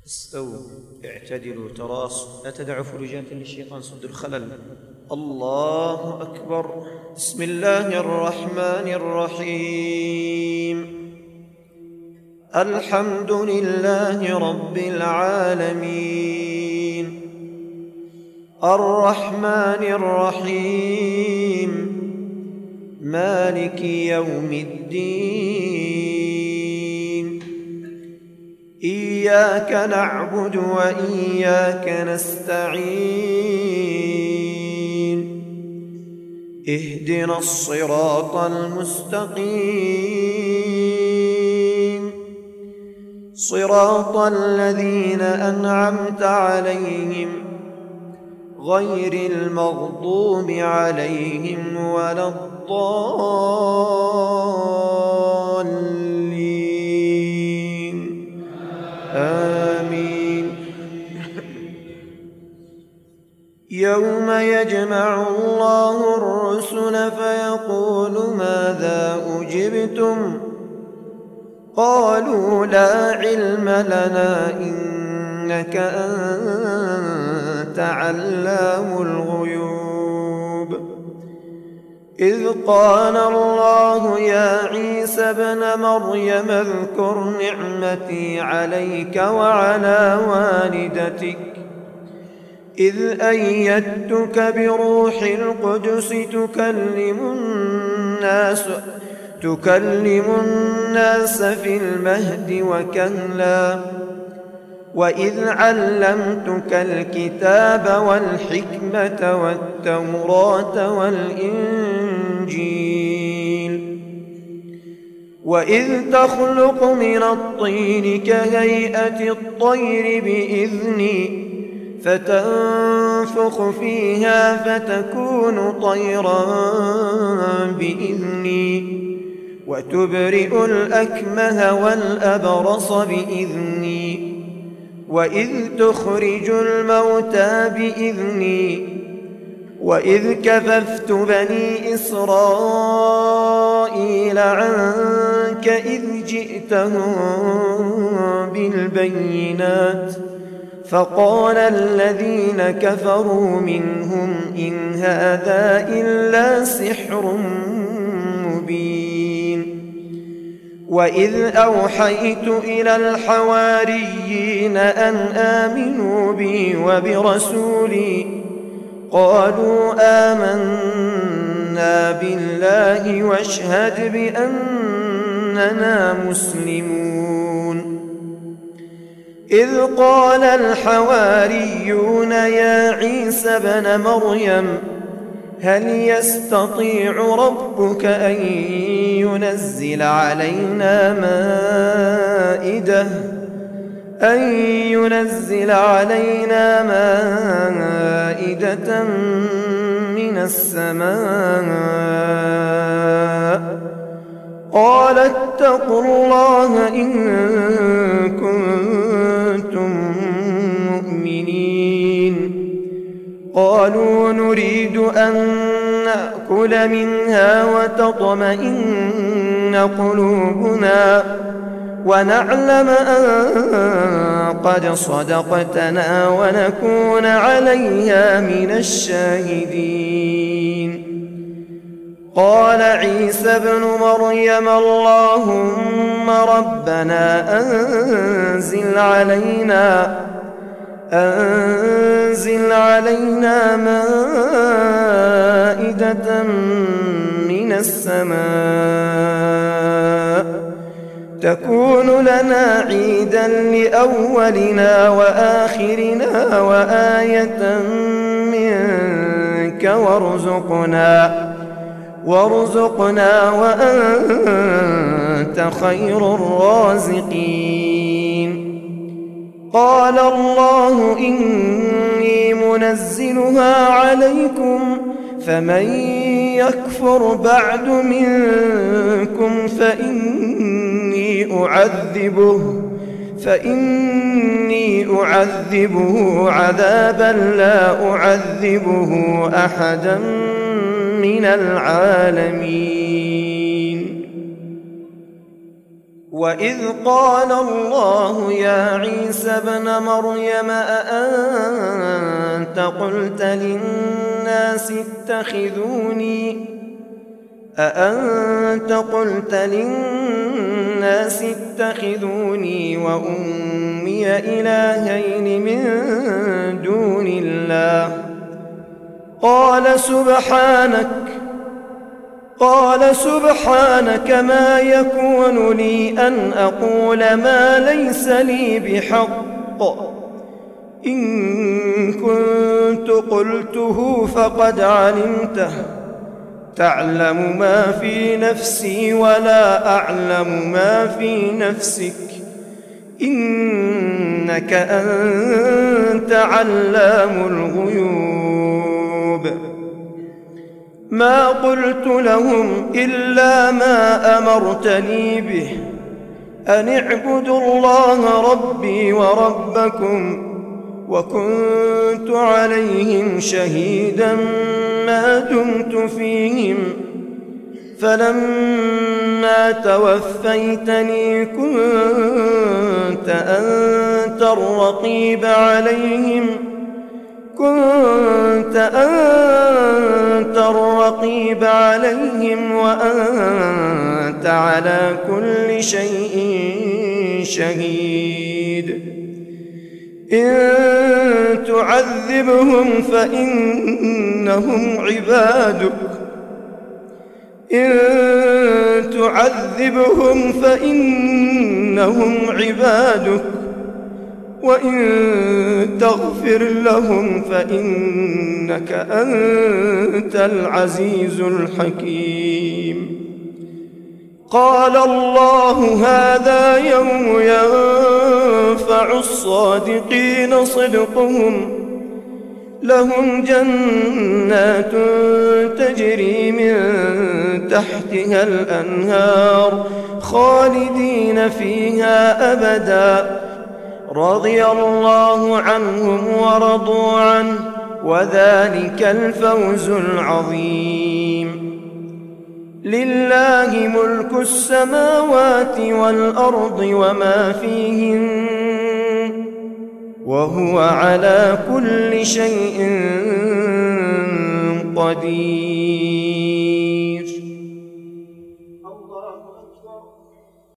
استووا اعتدلوا تراصوا لا تدعوا فرجات للشيطان سد الخلل. الله أكبر. بسم الله الرحمن الرحيم. الحمد لله رب العالمين الرحمن الرحيم مالك يوم الدين إياك نعبد وإياك نستعين اهدنا الصراط المستقيم صراط الذين أنعمت عليهم غير المغضوب عليهم ولا الضالين آمين. يوم يجمع الله الرسل فيقول ماذا أجبتم قالوا لا علم لنا إنك أنت علام الغيوب. إذ قال الله يا عيسى ابن مريم اذكر نعمتي عليك وعلى والدتك إذ أيدتك بروح القدس تكلم الناس في المهد وكهلا وإذ علمتك الكتاب والحكمة والتوراة والإنجيل وإذ تخلق من الطين كهيئة الطير بإذني فتنفخ فيها فتكون طيرا بإذني وتبرئ الأكمه والأبرص بإذني وإذ تخرج الموتى بإذني وإذ كففت بني إسرائيل عنك إذ جئتهم بالبينات فقال الذين كفروا منهم إن هذا إلا سحر مبين. وإذ أوحيت إلى الحواريين أن آمنوا بي وبرسولي قالوا آمنا بالله واشهد بأننا مسلمون. إذ قال الحواريون يا عيسى ابن مريم هل يستطيع ربك أن ينزل علينا مائدة من السماء قال اتقوا الله إن كنتم مؤمنين. قالوا نريد أن نأكل منها وتطمئن قلوبنا ونعلم أن قد صدقتنا ونكون عليها من الشاهدين. قال عيسى ابن مريم اللهم ربنا أنزل علينا مائدة من السماء تكون لنا عيدا لأولنا وآخرنا وآية منك وارزقنا وأنت خير الرازقين. قال الله إني منزلها عليكم فمن يكفر بعد منكم فإني أعذبه عذابا لا أعذبه أحدا من العالمين. وإذ قال الله يا عيسى ابن مريم أأنت قلت للناس اتخذوني وأمي إلهين من دون الله قال سبحانك ما يكون لي أن أقول ما ليس لي بحق إن كنت قلته فقد علمته تعلم ما في نفسي ولا أعلم ما في نفسك إنك أنت علام الغيوب ما قلت لهم إلا ما أمرتني به أن اعبدوا الله ربي وربكم وكنت عليهم شهيدا ما دمت فيهم فلما توفيتني كنت أنت الرقيب عليهم وأنت على كل شيء شهيد إن تعذبهم فإنهم عبادك وإن تغفر لهم فإنك أنت العزيز الحكيم قال الله هذا يوم ينفع الصادقين صدقهم لهم جنات تجري من تحتها الأنهار خالدين فيها أبدا رضي الله عنهم ورضوا عنه وذلك الفوز العظيم لله ملك السماوات والأرض وما فيهن وهو على كل شيء قدير